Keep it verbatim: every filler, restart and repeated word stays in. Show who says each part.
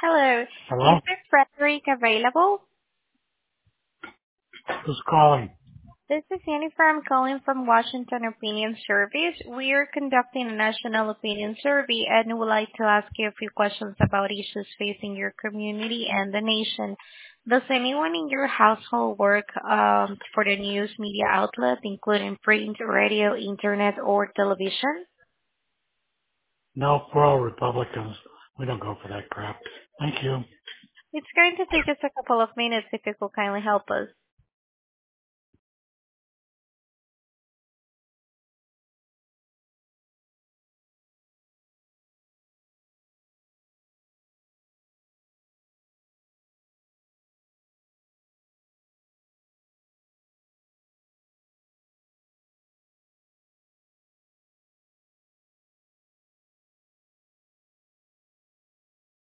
Speaker 1: Hello.
Speaker 2: Hello?
Speaker 1: Is this Frederick available?
Speaker 2: Who's calling?
Speaker 1: This is Jennifer. I'm calling from Washington Opinion Service. We are conducting a national opinion survey and would like to ask you a few questions about issues facing your community and the nation. Does anyone in your household work um, for the news media outlet, including print, radio, internet, or television?
Speaker 2: No, we're all Republicans. We don't go for that crap. Thank you.
Speaker 1: It's going to take us a couple of minutes if you could kindly help us.